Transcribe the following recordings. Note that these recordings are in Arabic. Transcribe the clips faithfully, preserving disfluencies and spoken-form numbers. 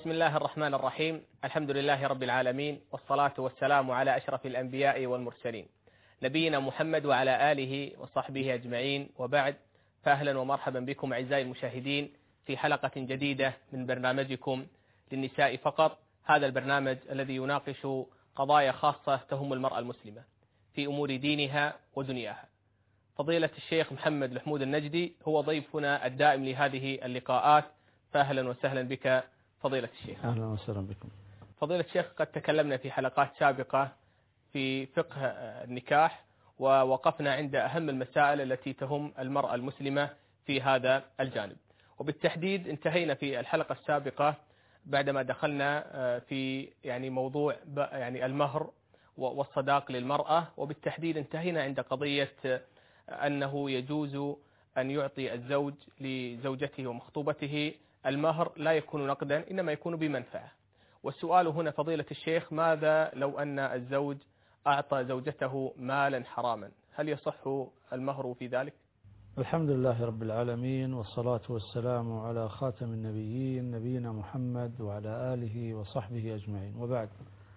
بسم الله الرحمن الرحيم. الحمد لله رب العالمين، والصلاة والسلام على أشرف الأنبياء والمرسلين نبينا محمد وعلى آله وصحبه أجمعين، وبعد، فأهلا ومرحبا بكم أعزائي المشاهدين في حلقة جديدة من برنامجكم للنساء فقط. هذا البرنامج الذي يناقش قضايا خاصة تهم المرأة المسلمة في أمور دينها ودنياها. فضيلة الشيخ محمد الحمود النجدي هو ضيفنا الدائم لهذه اللقاءات، فأهلا وسهلا بك فضيلة الشيخ. أهلا وسهلا بكم. فضيلة الشيخ، قد تكلمنا في حلقات سابقة في فقه النكاح، ووقفنا عند أهم المسائل التي تهم المرأة المسلمة في هذا الجانب، وبالتحديد انتهينا في الحلقة السابقة بعدما دخلنا في يعني موضوع يعني المهر والصداق للمرأة، وبالتحديد انتهينا عند قضية أنه يجوز أن يعطي الزوج لزوجته ومخطوبته المهر لا يكون نقدا، إنما يكون بمنفعة. والسؤال هنا فضيلة الشيخ، ماذا لو أن الزوج أعطى زوجته مالا حراما؟ هل يصح المهر في ذلك؟ الحمد لله رب العالمين، والصلاة والسلام على خاتم النبيين نبينا محمد وعلى آله وصحبه أجمعين، وبعد.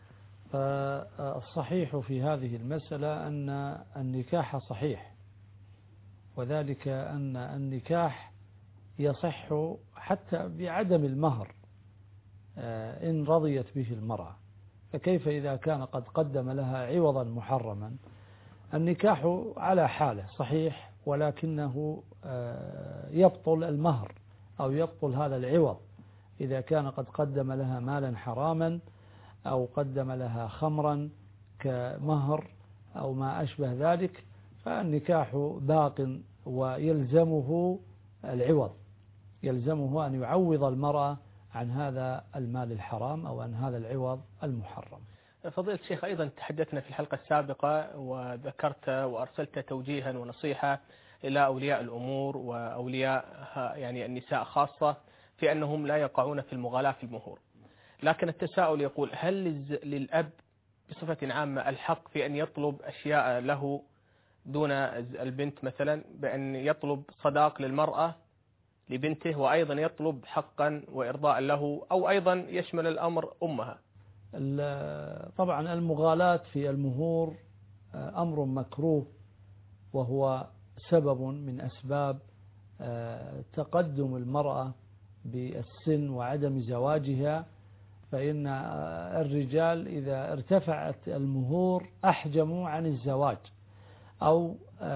الصحيح في هذه المسألة أن النكاح صحيح، وذلك أن النكاح يصح حتى بعدم المهر إن رضيت به المرأة، فكيف إذا كان قد قدم لها عوضا محرما؟ النكاح على حاله صحيح، ولكنه يبطل المهر أو يبطل هذا العوض إذا كان قد قدم لها مالا حراما أو قدم لها خمرا كمهر أو ما أشبه ذلك، فالنكاح باق ويلزمه العوض، يلزمه أن يعوض المرأة عن هذا المال الحرام أو عن هذا العوض المحرم. فضيلة الشيخ، أيضا تحدثنا في الحلقة السابقة وذكرت وأرسلت توجيها ونصيحة إلى أولياء الأمور وأولياء يعني النساء خاصة في أنهم لا يقعون في المغالاة في المهور، لكن التساؤل يقول: هل للأب بصفة عامة الحق في أن يطلب أشياء له دون البنت، مثلا بأن يطلب صداق للمرأة لبنته وأيضا يطلب حقا وإرضاء له، أو أيضا يشمل الأمر أمها؟ طبعا المغالاة في المهور أمر مكروه، وهو سبب من أسباب تقدم المرأة بالسن وعدم زواجها، فإن الرجال إذا ارتفعت المهور أحجموا عن الزواج أو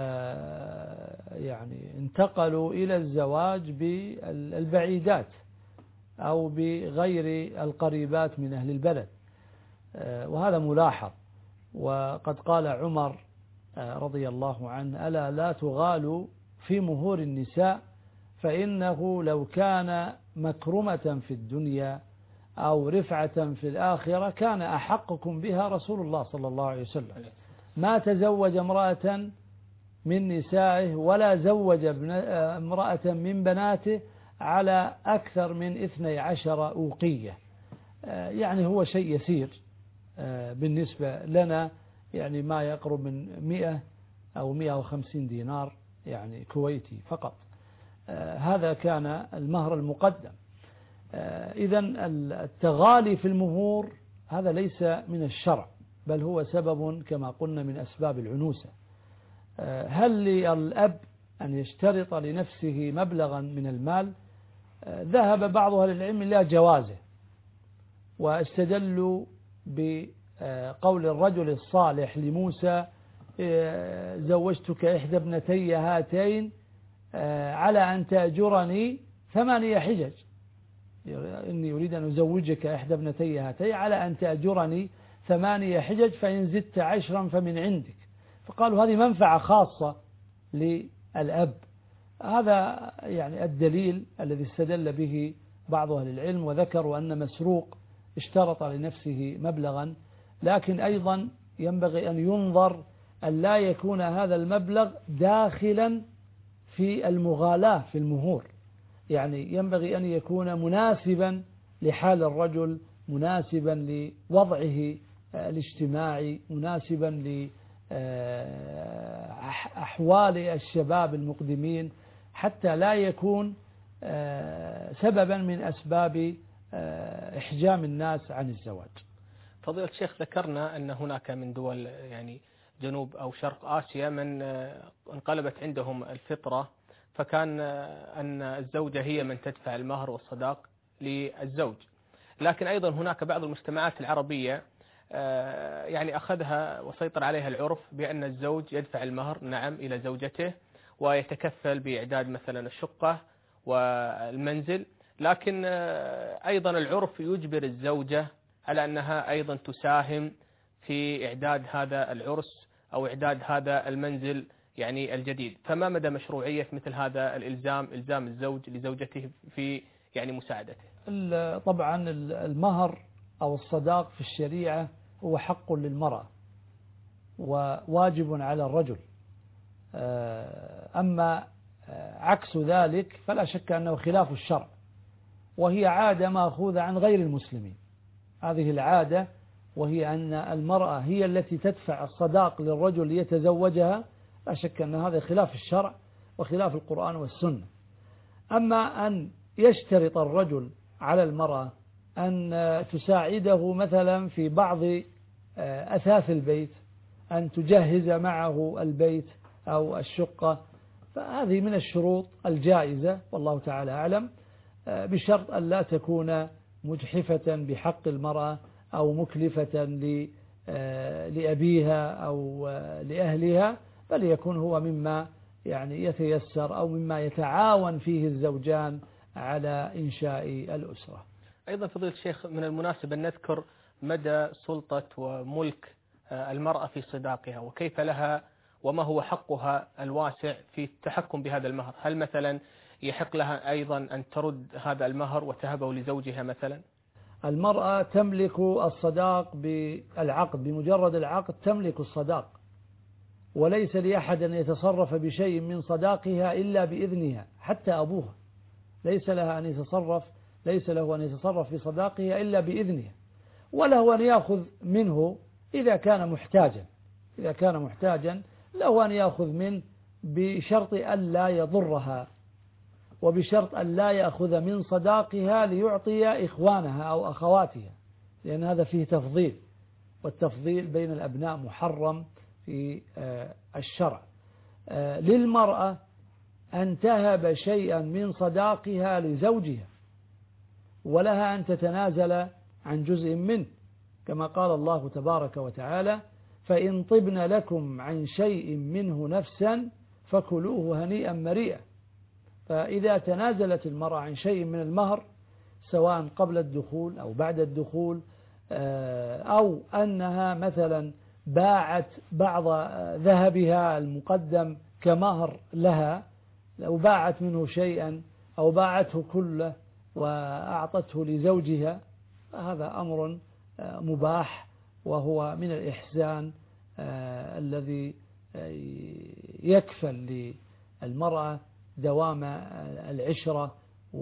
يعني انتقلوا إلى الزواج بالبعيدات أو بغير القريبات من أهل البلد، وهذا ملاحظ. وقد قال عمر رضي الله عنه: ألا لا تغالوا في مهور النساء، فإنه لو كان مكرمة في الدنيا أو رفعة في الآخرة كان أحقكم بها رسول الله صلى الله عليه وسلم. ما تزوج امرأة من نسائه ولا زوج امرأة من بناته على أكثر من اثني عشر أوقية، يعني هو شيء يسير بالنسبة لنا، يعني ما يقرب من مئة أو مئة وخمسين دينار يعني كويتي فقط. هذا كان المهر المقدم. إذن التغالي في المهور هذا ليس من الشرع، بل هو سبب كما قلنا من أسباب العنوسة. هل للأب أن يشترط لنفسه مبلغا من المال؟ ذهب بعض أهل العلم إلى جوازه، واستدلوا بقول الرجل الصالح لموسى: زوجتك إحدى ابنتي هاتين على أن تأجرني ثمانية حجج، إني أريد أن أزوجك إحدى ابنتي هاتين على أن تأجرني ثمانية حجج، فإن زدت عشرا فمن عندك. فقالوا هذه منفعة خاصة للأب. هذا يعني الدليل الذي استدل به بعض أهل العلم، وذكروا أن مسروق اشترط لنفسه مبلغا، لكن أيضا ينبغي أن ينظر أن لا يكون هذا المبلغ داخلا في المغالاة في المهور، يعني ينبغي أن يكون مناسبا لحال الرجل، مناسبا لوضعه الاجتماعي، مناسبا لأحوال الشباب المقدمين، حتى لا يكون سببا من أسباب إحجام الناس عن الزواج. فضيلة الشيخ، ذكرنا أن هناك من دول يعني جنوب أو شرق آسيا من انقلبت عندهم الفطرة، فكان أن الزوجة هي من تدفع المهر والصداق للزوج. لكن أيضا هناك بعض المجتمعات العربية يعني أخذها وسيطر عليها العرف بأن الزوج يدفع المهر نعم إلى زوجته ويتكفل بإعداد مثلا الشقة والمنزل، لكن أيضا العرف يجبر الزوجة على أنها أيضا تساهم في إعداد هذا العرس أو إعداد هذا المنزل يعني الجديد. فما مدى مشروعية مثل هذا الإلزام، إلزام الزوج لزوجته في يعني مساعدته؟ طبعا المهر أو الصداق في الشريعة هو حق للمرأة وواجب على الرجل، أما عكس ذلك فلا شك أنه خلاف الشرع، وهي عادة مأخوذة عن غير المسلمين. هذه العادة وهي أن المرأة هي التي تدفع الصداق للرجل ليتزوجها، لا شك أن هذا خلاف الشرع وخلاف القرآن والسنة. أما أن يشترط الرجل على المرأة أن تساعده مثلا في بعض أثاث البيت، أن تجهز معه البيت أو الشقة، فهذه من الشروط الجائزة والله تعالى أعلم، بشرط أن لا تكون مجحفة بحق المرأة أو مكلفة لأبيها أو لأهلها، بل يكون هو مما يعني يتيسر أو مما يتعاون فيه الزوجان على إنشاء الأسرة. أيضا فضيلة الشيخ من المناسب أن نذكر مدى سلطة وملك المرأة في صداقها، وكيف لها وما هو حقها الواسع في التحكم بهذا المهر. هل مثلا يحق لها أيضا أن ترد هذا المهر وتهبه لزوجها مثلا؟ المرأة تملك الصداق بالعقد، بمجرد العقد تملك الصداق، وليس لأحد أن يتصرف بشيء من صداقها إلا بإذنها، حتى أبوها ليس لها أن يتصرف ليس له أن يتصرف في صداقها إلا بإذنها، وله أن يأخذ منه إذا كان محتاجا إذا كان محتاجا له أن يأخذ منه بشرط أن لا يضرها، وبشرط أن لا يأخذ من صداقها ليعطي إخوانها أو أخواتها، لأن هذا فيه تفضيل، والتفضيل بين الأبناء محرم في الشرع. للمرأة أن تهب شيئا من صداقها لزوجها، ولها أن تتنازل عن جزء منه، كما قال الله تبارك وتعالى: فإن طبن لكم عن شيء منه نفسا فكلوه هنيئا مريئا. فإذا تنازلت المرأة عن شيء من المهر سواء قبل الدخول أو بعد الدخول، أو أنها مثلا باعت بعض ذهبها المقدم كمهر لها، لو باعت منه شيئا أو باعته كله وأعطته لزوجها، هذا أمر مباح، وهو من الإحسان الذي يكفل للمرأة دوام العشرة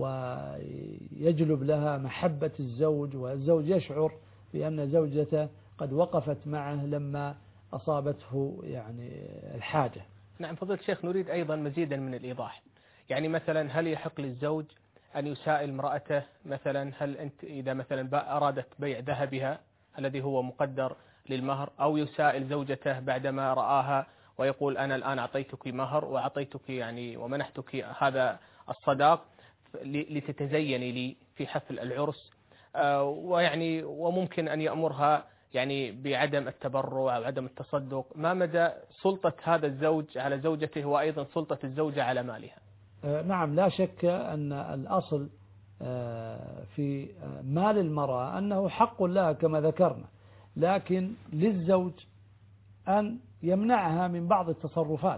ويجلب لها محبة الزوج، والزوج يشعر بأن زوجته قد وقفت معه لما أصابته يعني الحاجة. نعم فضيلة الشيخ، نريد أيضا مزيدا من الإيضاح. يعني مثلا هل يحق للزوج أن يسائل امرأته مثلا، هل أنت إذا مثلا أرادت بيع ذهبها الذي هو مقدر للمهر، أو يسائل زوجته بعدما رآها ويقول أنا الآن أعطيتك مهر وأعطيتك يعني ومنحتك هذا الصداق لتتزيني لي في حفل العرس، ويعني وممكن أن يأمرها يعني بعدم التبرع أو عدم التصدق. ما مدى سلطة هذا الزوج على زوجته وأيضا سلطة الزوجة على مالها؟ نعم، لا شك أن الأصل في مال المرأة أنه حق لها كما ذكرنا، لكن للزوج أن يمنعها من بعض التصرفات،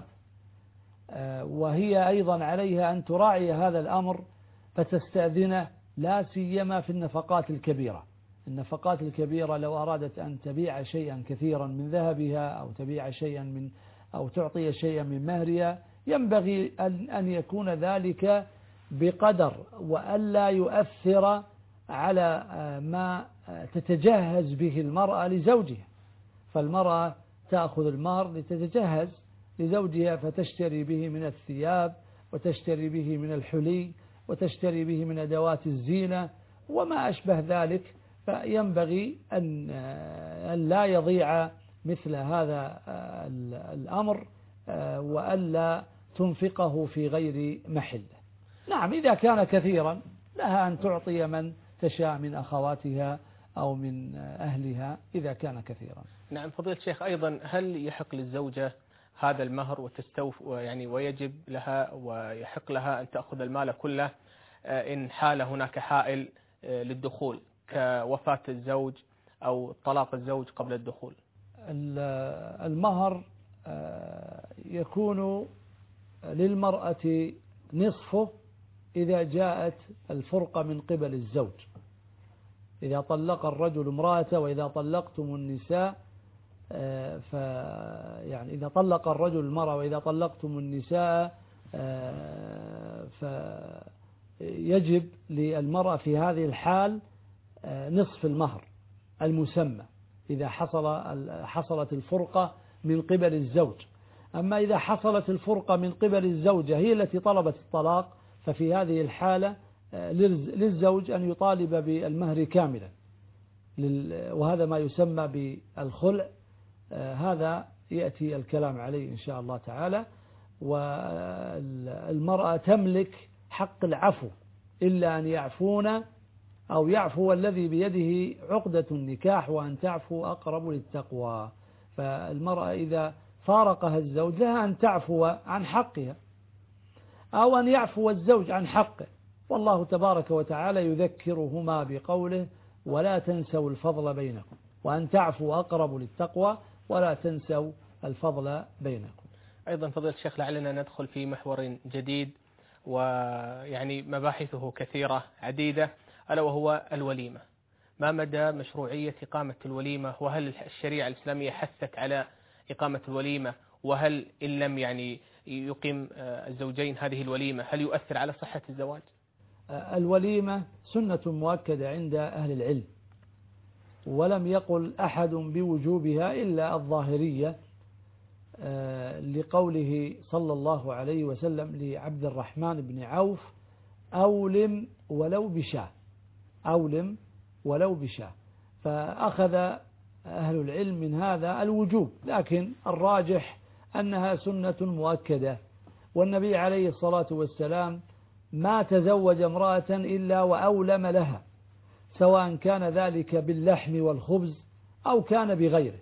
وهي أيضا عليها أن تراعي هذا الأمر فتستأذنه، لا سيما في النفقات الكبيرة. النفقات الكبيرة لو أرادت أن تبيع شيئا كثيرا من ذهبها أو تبيع شيئا من أو تعطي شيئا من مهرها، ينبغي أن يكون ذلك بقدر وألا يؤثر على ما تتجهز به المرأة لزوجها. فالمرأة تأخذ المهر لتتجهز لزوجها، فتشتري به من الثياب وتشتري به من الحلي وتشتري به من أدوات الزينة وما أشبه ذلك، فينبغي أن لا يضيع مثل هذا الأمر وألا تنفقه في غير محله. نعم، إذا كان كثيرا لها أن تعطي من تشاء من أخواتها أو من أهلها إذا كان كثيرا. نعم فضيلة الشيخ، أيضا هل يحق للزوجة هذا المهر وتستوف يعني ويجب لها ويحق لها أن تأخذ المال كله إن حال هناك حائل للدخول كوفاة الزوج أو طلاق الزوج قبل الدخول؟ المهر يكون للمرأة نصفه إذا جاءت الفرقة من قبل الزوج. إذا طلق الرجل امرأته وإذا طلقتم النساء ف يعني إذا طلق الرجل المرأة وإذا طلقتم النساء فيجب للمرأة في هذه الحال نصف المهر المسمى إذا حصل حصلت الفرقة من قبل الزوج. أما إذا حصلت الفرقة من قبل الزوجة هي التي طلبت الطلاق، ففي هذه الحالة للزوج أن يطالب بالمهر كاملا، وهذا ما يسمى بالخلع. هذا يأتي الكلام عليه إن شاء الله تعالى. والمرأة تملك حق العفو إلا أن يعفون أو يعفو الذي بيده عقدة النكاح، وأن تعفو أقرب للتقوى. فالمرأة إذا فارقها الزوج لها أن تعفو عن حقها أو أن يعفو الزوج عن حقه، والله تبارك وتعالى يذكرهما بقوله ولا تنسوا الفضل بينكم وأن تعفوا أقرب للتقوى ولا تنسوا الفضل بينكم. أيضا فضيلة الشيخ لعلنا ندخل في محور جديد ويعني مباحثه كثيرة عديدة، ألا وهو الوليمة. ما مدى مشروعية إقامة الوليمة؟ وهل الشريعة الإسلامية حثت على إقامة الوليمة؟ وهل إن لم يعني يقيم الزوجين هذه الوليمة هل يؤثر على صحة الزواج؟ الوليمة سنة مؤكدة عند أهل العلم، ولم يقل أحد بوجوبها إلا الظاهرية، لقوله صلى الله عليه وسلم لعبد الرحمن بن عوف أولم ولو بشاة، أولم ولو بشاة. فأخذ أهل العلم من هذا الوجوب، لكن الراجح أنها سنة مؤكدة. والنبي عليه الصلاة والسلام ما تزوج امرأة إلا وأولم لها، سواء كان ذلك باللحم والخبز أو كان بغيره.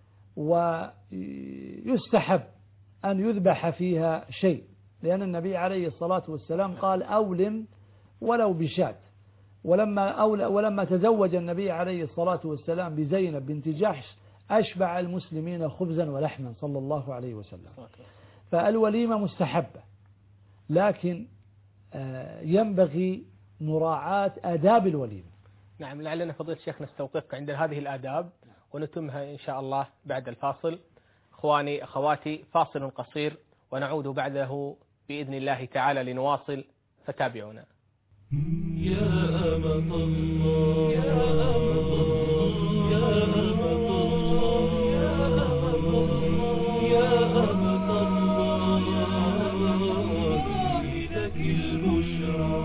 ويستحب أن يذبح فيها شيء، لأن النبي عليه الصلاة والسلام قال أولم ولو بشاة. ولما, أول ولما تزوج النبي عليه الصلاة والسلام بزينب بنت جحش أشبع المسلمين خبزا ولحما صلى الله عليه وسلم. فالوليمة مستحبة، لكن ينبغي مراعاة آداب الوليمة. نعم، لعلنا فضيلة الشيخ نستوقفك عند هذه الآداب ونتمها إن شاء الله بعد الفاصل. أخواني أخواتي، فاصل قصير ونعود بعده بإذن الله تعالى لنواصل، فتابعونا. يا أمة الله يا أمة الله يا أمة الله يا أمة الله جئتك البشرى.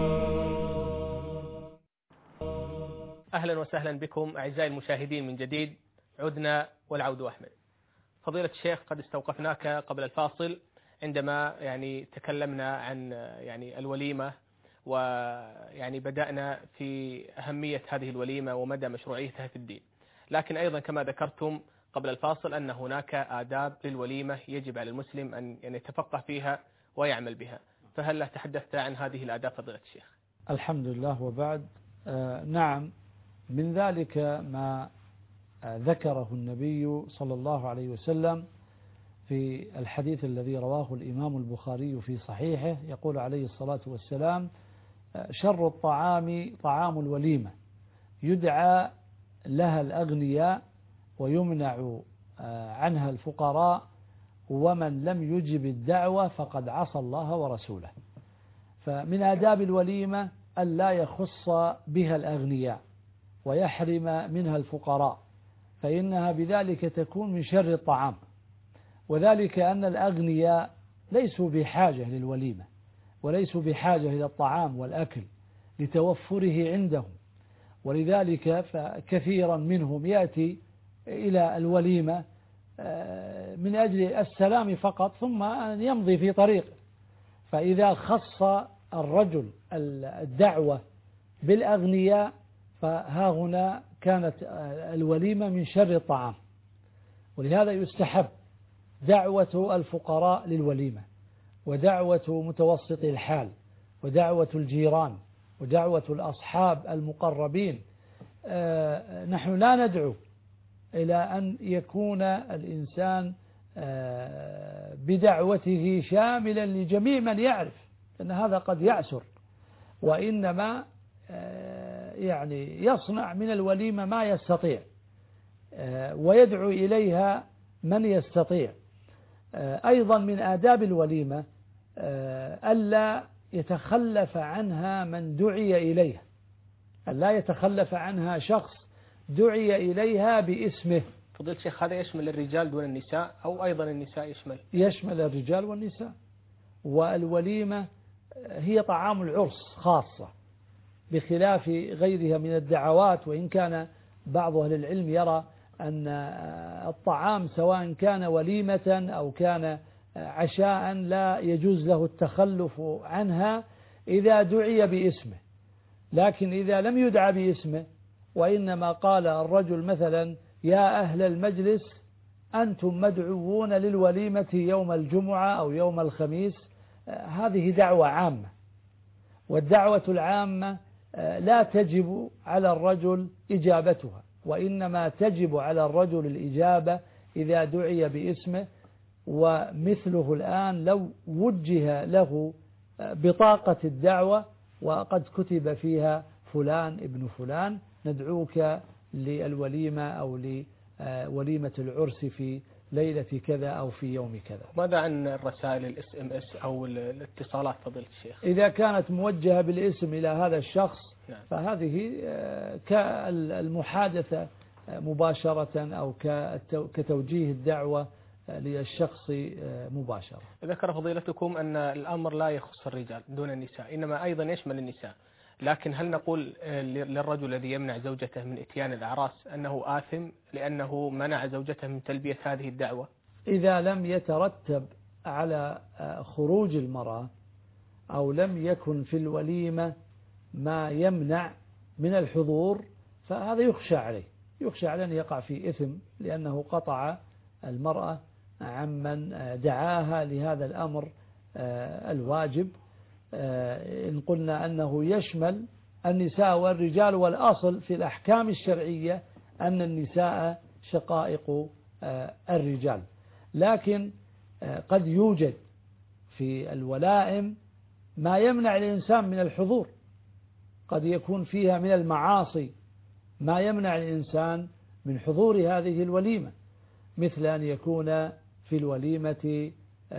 أهلا وسهلا بكم أعزائي المشاهدين من جديد، عدنا والعود أحمد. فضيلة الشيخ، قد استوقفناك قبل الفاصل عندما يعني تكلمنا عن يعني الوليمة، ويعني بدأنا في أهمية هذه الوليمة ومدى مشروعيتها في الدين. لكن أيضا كما ذكرتم قبل الفاصل أن هناك آداب للوليمة يجب على المسلم أن يتفقه فيها ويعمل بها، فهل لا تحدثت عن هذه الآداب فضيلة الشيخ؟ الحمد لله. وبعد، آه نعم، من ذلك ما آه ذكره النبي صلى الله عليه وسلم في الحديث الذي رواه الإمام البخاري في صحيحه، يقول عليه الصلاة والسلام: شر الطعام طعام الوليمة، يدعى لها الأغنياء ويمنع عنها الفقراء، ومن لم يجب الدعوة فقد عصى الله ورسوله. فمن آداب الوليمة أن لا يخص بها الأغنياء ويحرم منها الفقراء، فإنها بذلك تكون من شر الطعام، وذلك أن الأغنياء ليسوا بحاجة للوليمة وليسوا بحاجة إلى الطعام والأكل لتوفره عندهم، ولذلك فكثيرا منهم يأتي إلى الوليمة من أجل السلام فقط ثم أن يمضي في طريقه. فإذا خص الرجل الدعوة بالأغنياء فها هنا كانت الوليمة من شر الطعام. ولهذا يستحب دعوة الفقراء للوليمة، ودعوة متوسط الحال، ودعوة الجيران، ودعوة الأصحاب المقربين. نحن لا ندعو إلى أن يكون الإنسان بدعوته شاملا لجميع من يعرف، أن هذا قد يعسر، وإنما يعني يصنع من الوليمة ما يستطيع ويدعو إليها من يستطيع. أيضا من آداب الوليمة ألا يتخلف عنها من دعي إليها، ألا يتخلف عنها شخص دعي إليها باسمه. فضيلة الشيخ، هذا يشمل الرجال دون النساء أو أيضا النساء يشمل؟ يشمل الرجال والنساء. والوليمة هي طعام العرس خاصة بخلاف غيرها من الدعوات، وإن كان بعض أهل العلم يرى أن الطعام سواء كان وليمة أو كان عشاء لا يجوز له التخلف عنها إذا دعي باسمه. لكن إذا لم يدعى باسمه وإنما قال الرجل مثلا يا أهل المجلس أنتم مدعوون للوليمة يوم الجمعة أو يوم الخميس، هذه دعوة عامة، والدعوة العامة لا تجب على الرجل إجابتها، وإنما تجب على الرجل الإجابة إذا دعي باسمه. ومثله الآن لو وجه له بطاقة الدعوة وقد كتب فيها فلان ابن فلان ندعوك للوليمة أو لوليمة العرس في ليلة كذا أو في يوم كذا. ماذا عن الرسائل الاس ام اس أو الاتصالات فضيلة الشيخ؟ إذا كانت موجهة بالاسم إلى هذا الشخص نعم. فهذه كالمحادثة مباشرة أو كتوجيه الدعوة للشخص مباشرة. ذكر فضيلتكم أن الأمر لا يخص الرجال دون النساء، إنما أيضا يشمل النساء، لكن هل نقول للرجل الذي يمنع زوجته من إتيان الأعراس أنه آثم لأنه منع زوجته من تلبية هذه الدعوة؟ إذا لم يترتب على خروج المرأة أو لم يكن في الوليمة ما يمنع من الحضور فهذا يخشى عليه، يخشى عليه أن يقع في إثم لأنه قطع المرأة عمن دعاها لهذا الأمر الواجب. إن قلنا أنه يشمل النساء والرجال، والأصل في الأحكام الشرعية أن النساء شقائق الرجال، لكن قد يوجد في الولائم ما يمنع الإنسان من الحضور، قد يكون فيها من المعاصي ما يمنع الإنسان من حضور هذه الوليمة، مثل أن يكون في الوليمة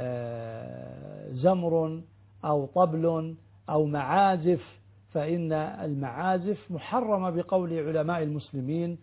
زمر أو طبل أو معازف، فإن المعازف محرمة بقول علماء المسلمين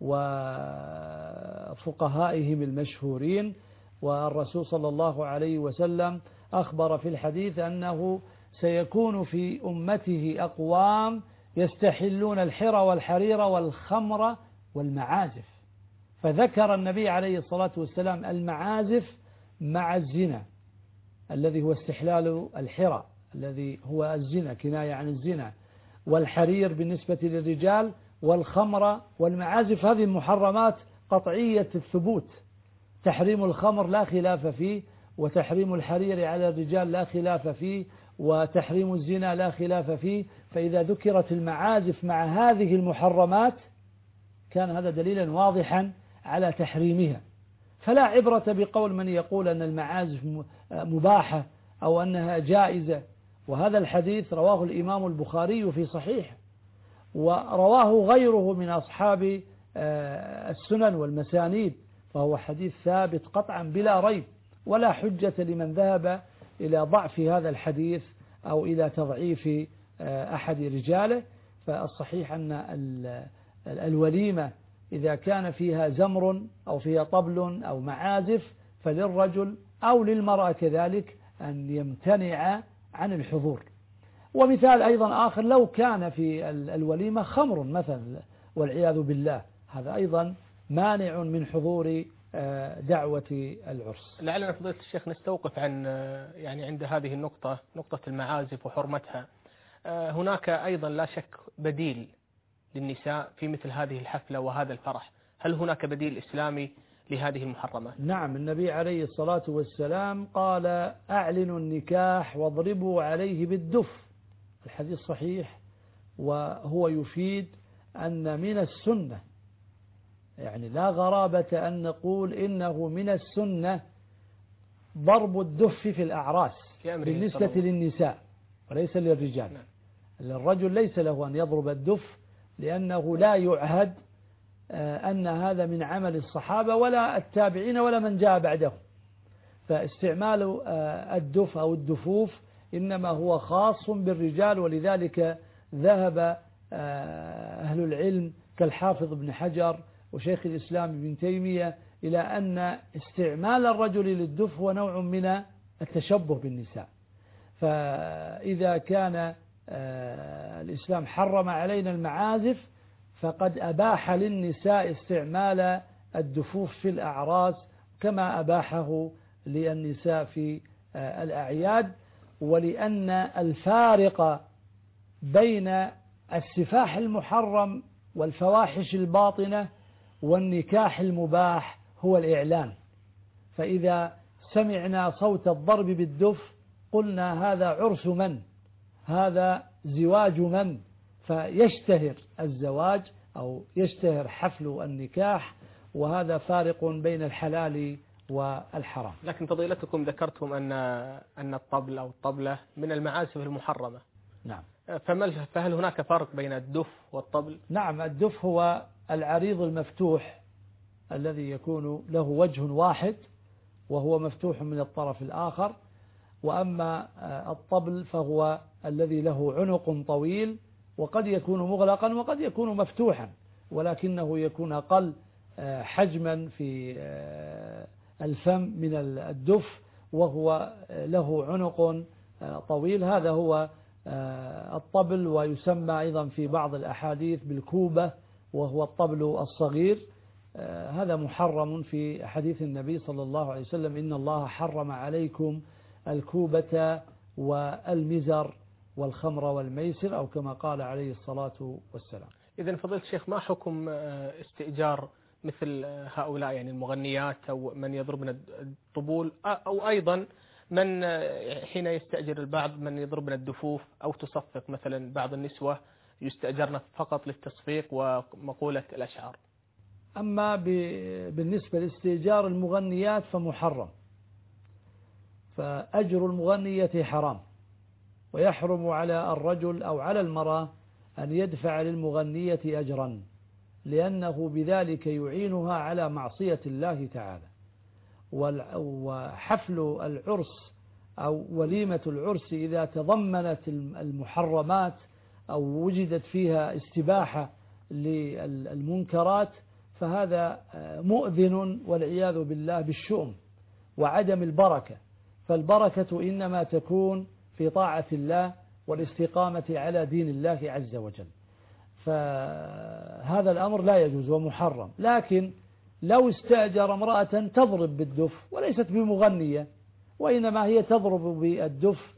وفقهائهم المشهورين. والرسول صلى الله عليه وسلم أخبر في الحديث أنه سيكون في أمته أقوام يستحلون الحر والحرير والخمر والمعازف، فذكر النبي عليه الصلاة والسلام المعازف مع الزنا الذي هو استحلال الحرى الذي هو الزنا كناية عن الزنا، والحرير بالنسبة للرجال، والخمر والمعازف هذه المحرمات قطعية الثبوت، تحريم الخمر لا خلاف فيه، وتحريم الحرير على الرجال لا خلاف فيه، وتحريم الزنا لا خلاف فيه. فإذا ذكرت المعازف مع هذه المحرمات كان هذا دليلا واضحا على تحريمها، فلا عبرة بقول من يقول أن المعازف مباحة أو أنها جائزة. وهذا الحديث رواه الإمام البخاري في صحيح، ورواه غيره من أصحاب السنن والمسانيد، فهو حديث ثابت قطعا بلا ريب، ولا حجة لمن ذهب إلى ضعف هذا الحديث أو إلى تضعيف أحد رجاله. فالصحيح أن الوليمة إذا كان فيها زمر أو فيها طبل أو معازف فللرجل أو للمرأة كذلك أن يمتنع عن الحضور. ومثال أيضا آخر، لو كان في الوليمة خمر مثلا والعياذ بالله، هذا أيضا مانع من حضور دعوة العرس. لعلنا فضيلة الشيخ نستوقف عن يعني عند هذه النقطة، نقطة المعازف وحرمتها. هناك أيضا لا شك بديل للنساء في مثل هذه الحفلة وهذا الفرح، هل هناك بديل إسلامي لهذه المحرمات؟ نعم، النبي عليه الصلاة والسلام قال أعلنوا النكاح واضربوا عليه بالدف، الحديث صحيح، وهو يفيد أن من السنة، يعني لا غرابة أن نقول إنه من السنة ضرب الدف في الأعراس بالنسبة للنساء وليس للرجال. نعم. الرجل ليس له أن يضرب الدف لأنه لا يعهد أن هذا من عمل الصحابة ولا التابعين ولا من جاء بعدهم، فاستعمال الدف أو الدفوف إنما هو خاص بالرجال، ولذلك ذهب أهل العلم كالحافظ ابن حجر وشيخ الإسلام ابن تيمية إلى أن استعمال الرجل للدف هو نوع من التشبه بالنساء. فإذا كان الإسلام حرم علينا المعازف فقد أباح للنساء استعمال الدفوف في الأعراس كما أباحه للنساء في الأعياد، ولأن الفارق بين السفاح المحرم والفواحش الباطنة والنكاح المباح هو الإعلان. فإذا سمعنا صوت الضرب بالدف قلنا هذا عرس من؟ هذا زواج من؟ فيشتهر الزواج أو يشتهر حفل النكاح، وهذا فارق بين الحلال والحرام. لكن فضيلتكم ذكرتم أن أن الطبل أو الطبلة من المعازف المحرمة. نعم. فهل هناك فرق بين الدف والطبل؟ نعم، الدف هو العريض المفتوح الذي يكون له وجه واحد وهو مفتوح من الطرف الآخر، وأما الطبل فهو الذي له عنق طويل وقد يكون مغلقا وقد يكون مفتوحا، ولكنه يكون أقل حجما في الفم من الدف، وهو له عنق طويل، هذا هو الطبل. ويسمى أيضا في بعض الأحاديث بالكوبة وهو الطبل الصغير. هذا محرم في حديث النبي صلى الله عليه وسلم إن الله حرم عليكم الكوبة والمزر والخمر والميسر، أو كما قال عليه الصلاة والسلام. إذن فضيلة الشيخ ما حكم استئجار مثل هؤلاء يعني المغنيات أو من يضربن الطبول، أو أيضا من حين يستأجر البعض من يضربن الدفوف أو تصفق مثلا بعض النسوة يستأجرن فقط للتصفيق ومقولة الأشعار؟ أما بالنسبة لاستئجار المغنيات فمحرم، فأجر المغنية حرام، ويحرم على الرجل أو على المرأة أن يدفع للمغنية أجرا، لأنه بذلك يعينها على معصية الله تعالى. وحفل العرس أو وليمة العرس إذا تضمنت المحرمات أو وجدت فيها استباحة للمنكرات فهذا مؤذن والعياذ بالله بالشؤم وعدم البركة، فالبركة إنما تكون في طاعة الله والاستقامة على دين الله عز وجل. فهذا الأمر لا يجوز ومحرم. لكن لو استأجر امرأة تضرب بالدف وليست بمغنية وإنما هي تضرب بالدف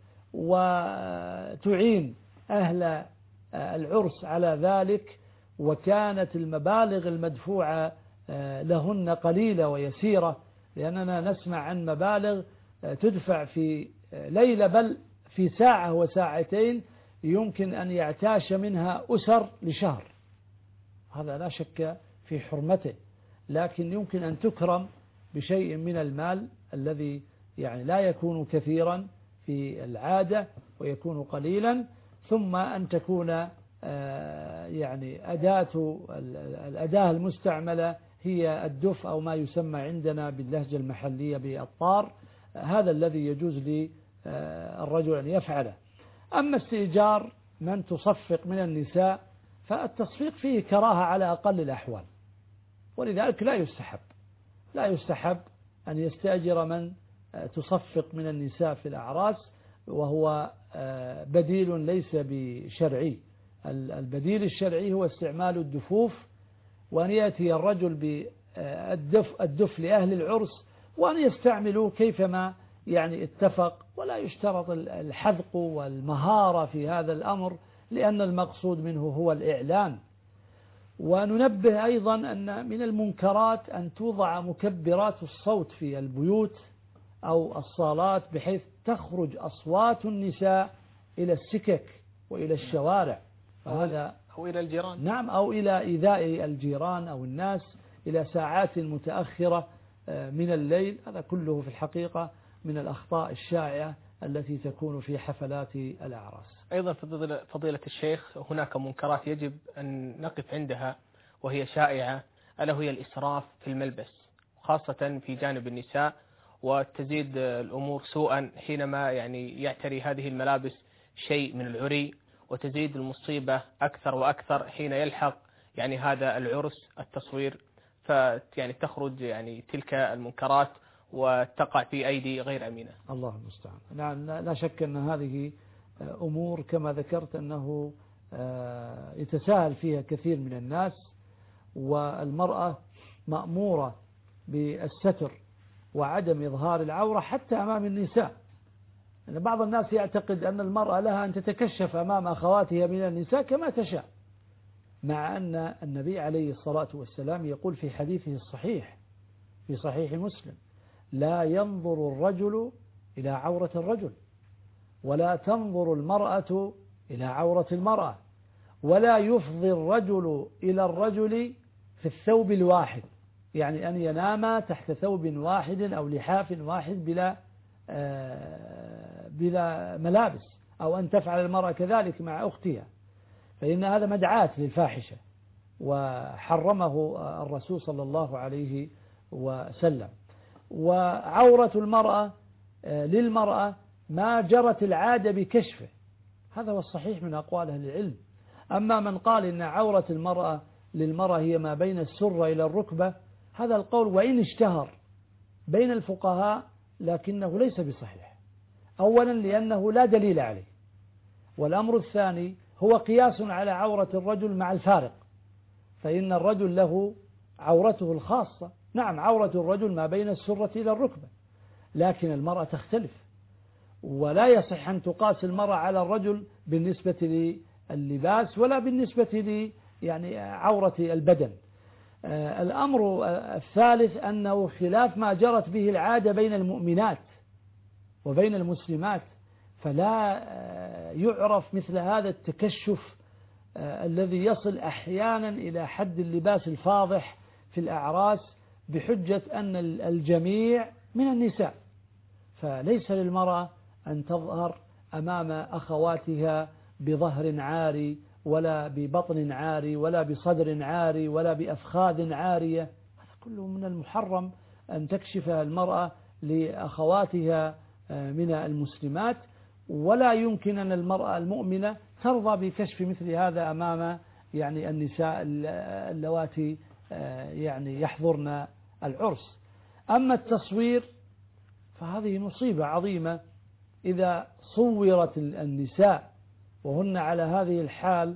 وتعين أهل العرس على ذلك، وكانت المبالغ المدفوعة لهن قليلة ويسيرة، لأننا نسمع عن مبالغ تدفع في ليلة بل في ساعة وساعتين يمكن أن يعتاش منها أسر لشهر، هذا لا شك في حرمته، لكن يمكن أن تكرم بشيء من المال الذي يعني لا يكون كثيرا في العادة ويكون قليلا، ثم أن تكون يعني أداة الأداة المستعملة هي الدف أو ما يسمى عندنا باللهجة المحلية بالطار، هذا الذي يجوز للرجل أن يفعله. أما استئجار من تصفق من النساء فالتصفيق فيه كراهة على أقل الأحوال، ولذلك لا يستحب لا يستحب أن يستأجر من تصفق من النساء في الأعراس، وهو بديل ليس بشرعي. البديل الشرعي هو استعمال الدفوف، وأن يأتي الرجل بالدف الدف لأهل العرس وأن يستعملوا كيفما يعني اتفق، ولا يشترط الحذق والمهارة في هذا الأمر، لأن المقصود منه هو الإعلان. وننبه أيضا أن من المنكرات أن توضع مكبرات الصوت في البيوت أو الصالات بحيث تخرج أصوات النساء إلى السكك وإلى الشوارع، فهذا أو إلى الجيران. نعم، أو إلى إيذاء الجيران أو الناس إلى ساعات متأخرة من الليل. هذا كله في الحقيقة من الأخطاء الشائعة التي تكون في حفلات الأعراس. أيضا فضيلة الشيخ، هناك منكرات يجب أن نقف عندها وهي شائعة، ألا هي الإسراف في الملبس، خاصة في جانب النساء، وتزيد الأمور سوءا حينما يعني يعتري هذه الملابس شيء من العري، وتزيد المصيبة أكثر وأكثر حين يلحق يعني هذا العرس التصوير، فيعني تخرج يعني تلك المنكرات وتقع في أيدي غير أمينة. الله المستعان. نعم، لا شك أن هذه أمور كما ذكرت أنه يتساهل فيها كثير من الناس، والمرأة مأمورة بالستر وعدم إظهار العورة حتى أمام النساء. يعني بعض الناس يعتقد أن المرأة لها أن تتكشف أمام أخواتها من النساء كما تشاء، مع أن النبي عليه الصلاة والسلام يقول في حديثه الصحيح في صحيح مسلم: لا ينظر الرجل إلى عورة الرجل، ولا تنظر المرأة إلى عورة المرأة، ولا يفضي الرجل إلى الرجل في الثوب الواحد، يعني أن ينام تحت ثوب واحد أو لحاف واحد بلا بلا ملابس، أو أن تفعل المرأة كذلك مع أختها، فإن هذا مدعاة للفاحشة، وحرمه الرسول صلى الله عليه وسلم. وعورة المرأة للمرأة ما جرت العادة بكشفه، هذا هو الصحيح من أقوال أهل العلم. أما من قال إن عورة المرأة للمرأة هي ما بين السرة إلى الركبة، هذا القول وإن اشتهر بين الفقهاء لكنه ليس بصحيح، أولا لأنه لا دليل عليه، والأمر الثاني هو قياس على عورة الرجل مع الفارق، فإن الرجل له عورته الخاصة. نعم، عورة الرجل ما بين السرة إلى الركبة، لكن المرأة تختلف، ولا يصح أن تقاس المرأة على الرجل بالنسبة للباس ولا بالنسبة ل يعني عورة البدن. آه الأمر الثالث أنه خلاف ما جرت به العادة بين المؤمنات وبين المسلمات، فلا آه يعرف مثل هذا التكشف آه الذي يصل أحيانا إلى حد اللباس الفاضح في الأعراس بحجة أن الجميع من النساء، فليس للمرأة أن تظهر أمام أخواتها بظهر عاري ولا ببطن عاري ولا بصدر عاري ولا بأفخاذ عارية. هذا كله من المحرم أن تكشف المرأة لأخواتها من المسلمات، ولا يمكن أن المرأة المؤمنة ترضى بكشف مثل هذا أمام يعني النساء اللواتي يعني يحضرن العرس. أما التصوير فهذه مصيبة عظيمة إذا صورت النساء وهن على هذه الحال،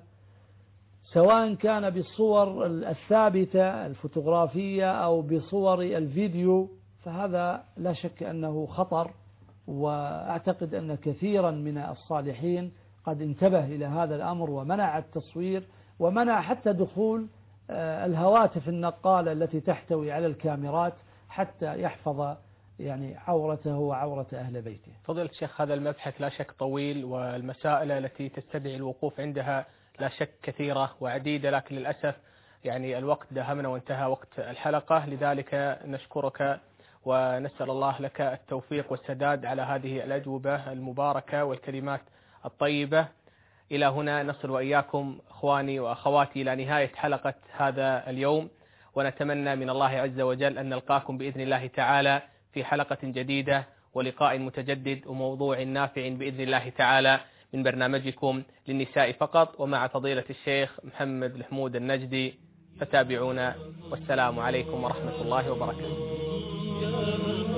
سواء كان بالصور الثابتة الفوتوغرافية أو بصور الفيديو، فهذا لا شك أنه خطر. وأعتقد أن كثيرا من الصالحين قد انتبه إلى هذا الأمر ومنع التصوير، ومنع حتى دخول الهواتف النقالة التي تحتوي على الكاميرات حتى يحفظ يعني عورته وعورة أهل بيته. فضيلة الشيخ، هذا المبحث لا شك طويل، والمسائل التي تستدعي الوقوف عندها لا شك كثيرة وعديدة، لكن للأسف يعني الوقت داهمنا وانتهى وقت الحلقة، لذلك نشكرك ونسأل الله لك التوفيق والسداد على هذه الأجوبة المباركة والكلمات الطيبة. إلى هنا نصل وإياكم أخواني وأخواتي إلى نهاية حلقة هذا اليوم، ونتمنى من الله عز وجل أن نلقاكم بإذن الله تعالى في حلقة جديدة ولقاء متجدد وموضوع نافع بإذن الله تعالى من برنامجكم للنساء فقط، ومع فضيلة الشيخ محمد الحمود النجدي، فتابعونا، والسلام عليكم ورحمة الله وبركاته.